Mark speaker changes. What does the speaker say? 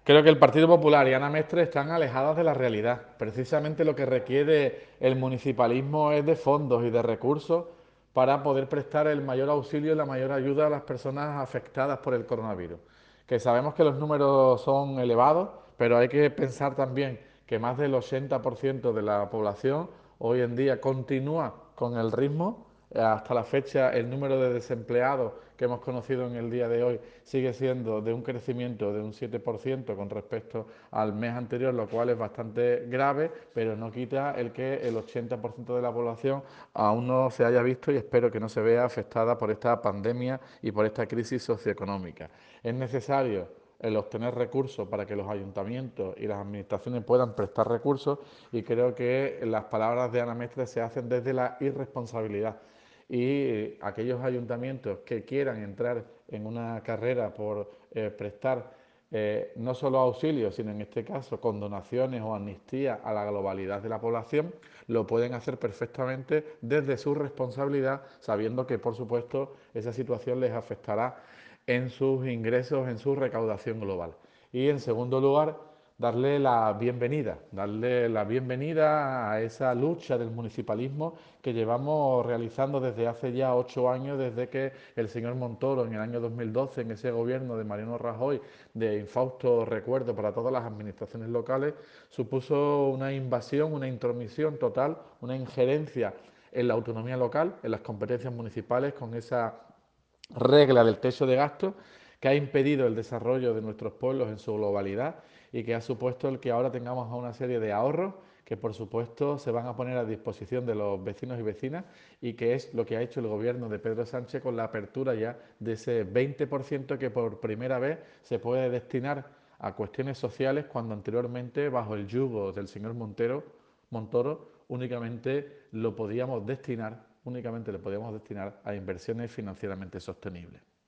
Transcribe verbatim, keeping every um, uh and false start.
Speaker 1: Creo que el Partido Popular y Ana Mestre están alejadas de la realidad. Precisamente lo que requiere el municipalismo es de fondos y de recursos para poder prestar el mayor auxilio y la mayor ayuda a las personas afectadas por el coronavirus. Que sabemos que los números son elevados, pero hay que pensar también que más del ochenta por ciento de la población hoy en día continúa con el ritmo. Hasta la fecha el número de desempleados que hemos conocido en el día de hoy sigue siendo de un crecimiento de un siete por ciento con respecto al mes anterior, lo cual es bastante grave, pero no quita el que el ochenta por ciento de la población aún no se haya visto y espero que no se vea afectada por esta pandemia y por esta crisis socioeconómica. Es necesario el obtener recursos para que los ayuntamientos y las administraciones puedan prestar recursos y creo que las palabras de Ana Mestre se hacen desde la irresponsabilidad y aquellos ayuntamientos que quieran entrar en una carrera por eh, prestar eh, no solo auxilio, sino en este caso condonaciones o amnistía a la globalidad de la población, lo pueden hacer perfectamente desde su responsabilidad, sabiendo que por supuesto esa situación les afectará en sus ingresos, en su recaudación global. Y en segundo lugar, darle la bienvenida, darle la bienvenida a esa lucha del municipalismo que llevamos realizando desde hace ya ocho años, desde que el señor Montoro en el año dos mil doce, en ese gobierno de Mariano Rajoy, de infausto recuerdo para todas las administraciones locales, supuso una invasión, una intromisión total, una injerencia en la autonomía local, en las competencias municipales, con esa regla del techo de gasto que ha impedido el desarrollo de nuestros pueblos en su globalidad y que ha supuesto el que ahora tengamos una serie de ahorros que por supuesto se van a poner a disposición de los vecinos y vecinas y que es lo que ha hecho el gobierno de Pedro Sánchez con la apertura ya de ese veinte por ciento que por primera vez se puede destinar a cuestiones sociales cuando anteriormente bajo el yugo del señor Montero, Montoro únicamente lo podíamos destinar únicamente le podíamos destinar a inversiones financieramente sostenibles.